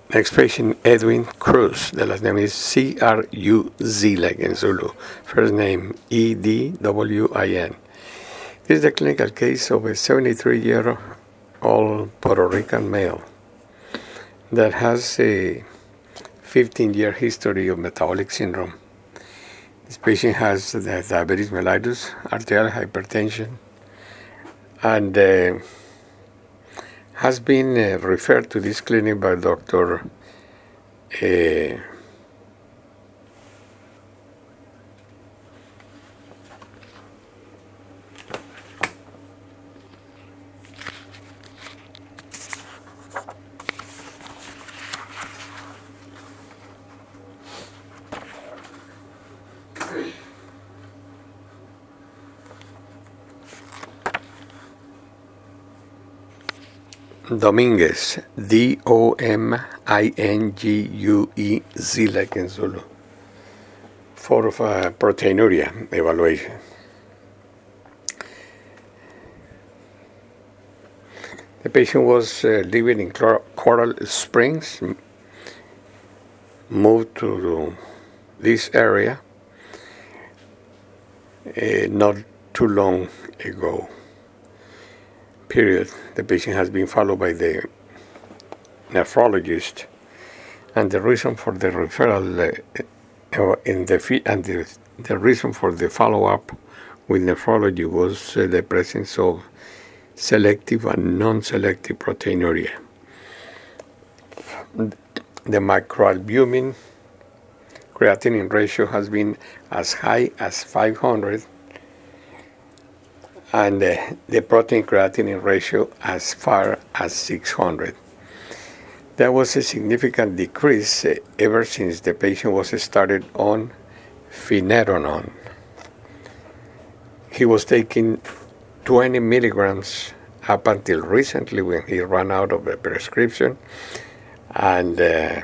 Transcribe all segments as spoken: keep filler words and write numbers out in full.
Next patient, Edwin Cruz. The last name is C R U Z, like in Zulu. First name, E D W I N. This is the clinical case of a seventy-three-year-old Puerto Rican male that has a fifteen-year history of metabolic syndrome. This patient has diabetes mellitus, arterial hypertension, and uh, has been uh, referred to this clinic by Doctor Uh, Dominguez, D O M I N G U E Z, like in Zulu, for uh, proteinuria evaluation. The patient was uh, living in Coral Springs, moved to this area uh, not too long ago. Period. The patient has been followed by the nephrologist, and the reason for the referral uh, in the fee- and the, the reason for the follow-up with nephrology was uh, the presence of selective and non-selective proteinuria. The microalbumin creatinine ratio has been as high as five hundred, and uh, the protein creatinine ratio as far as six hundred. There was a significant decrease uh, ever since the patient was started on finerenone. He was taking twenty milligrams up until recently when he ran out of the prescription, and uh,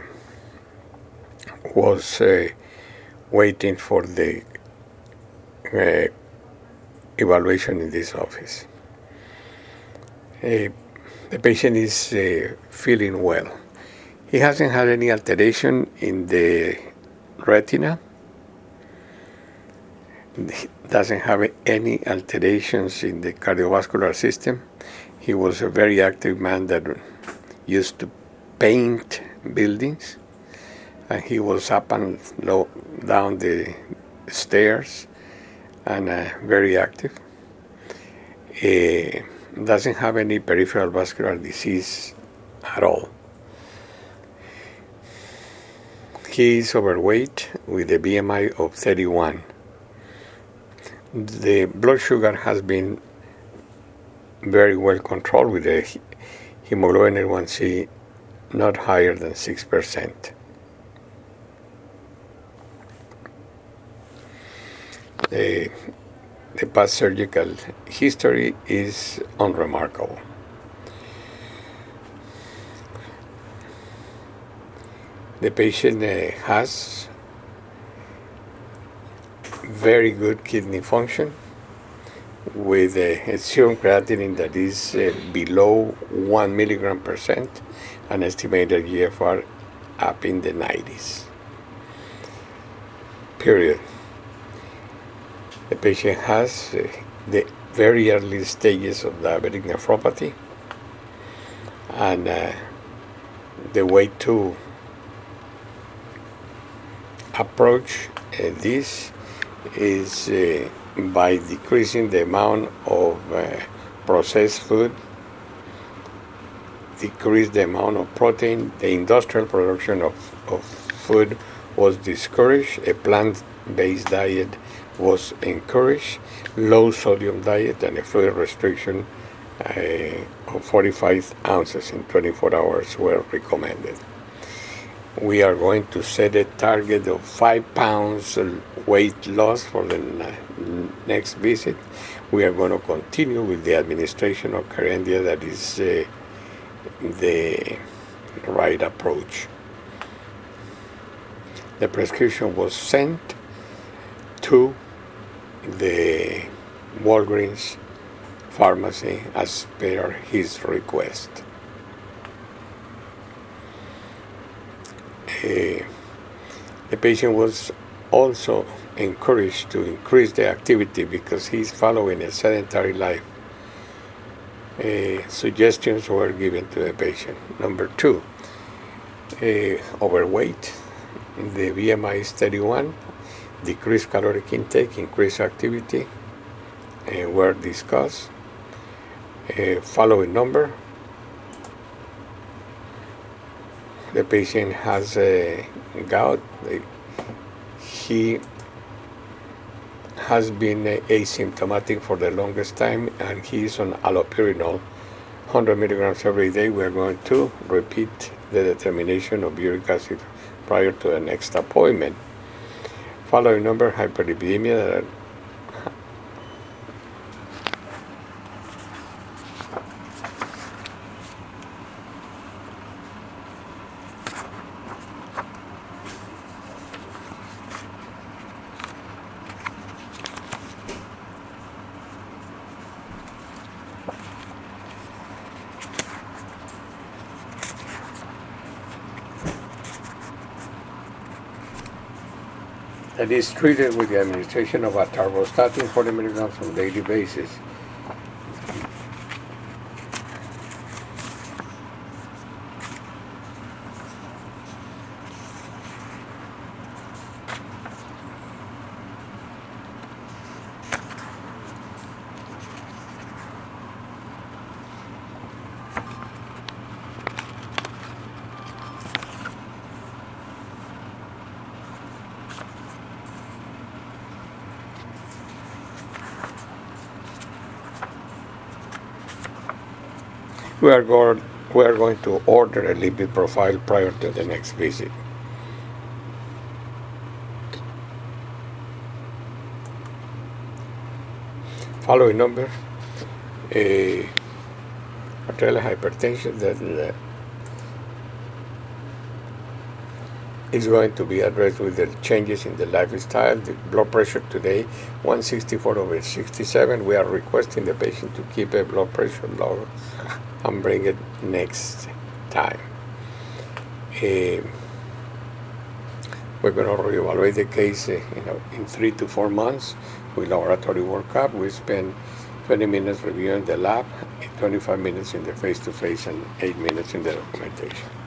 was uh, waiting for the uh, evaluation in this office. Uh, the patient is uh, feeling well. He hasn't had any alteration in the retina. He doesn't have any alterations in the cardiovascular system. He was a very active man that used to paint buildings, and he was up and low, down the stairs, and uh, very active. Uh, doesn't have any peripheral vascular disease at all. He is overweight with a B M I of thirty-one. The blood sugar has been very well controlled with a hemoglobin A one C not higher than six percent. The, the past surgical history is unremarkable. The patient uh, has very good kidney function with a, a serum creatinine that is uh, below one milligram percent, and estimated G F R up in the nineties. Period. The patient has uh, the very early stages of diabetic nephropathy, and uh, the way to approach uh, this is uh, by decreasing the amount of uh, processed food, decrease the amount of protein. The industrial production of, of food was discouraged. A plant-based diet was encouraged. Low sodium diet and a fluid restriction uh, of forty-five ounces in twenty-four hours were recommended. We are going to set a target of five pounds weight loss for the next visit. We are going to continue with the administration of Kerendia. That is uh, the right approach. The prescription was sent to the Walgreens pharmacy as per his request. Uh, the patient was also encouraged to increase the activity because he's following a sedentary life. Uh, suggestions were given to the patient. Number two, uh, overweight. The B M I is thirty-one, decreased caloric intake, increased activity, uh, were discussed. Uh, following number, the patient has a gout. He has been asymptomatic for the longest time, and he is on allopurinol, one hundred milligrams every day. We are going to repeat the determination of uric acid prior to the next appointment. Following number, hyperlipidemia. That is treated with the administration of atorvastatin, forty milligrams on a daily basis. We are, going, we are going to order a lipid profile prior to the next visit. Following number, uh, arterial hypertension that uh, is going to be addressed with the changes in the lifestyle. The blood pressure today, one sixty-four over sixty-seven. We are requesting the patient to keep a blood pressure low and bring it next time. Uh, we're going to reevaluate the case uh, you know, in three to four months with laboratory workup. We spend twenty minutes reviewing the lab, twenty-five minutes in the face-to-face, and eight minutes in the documentation.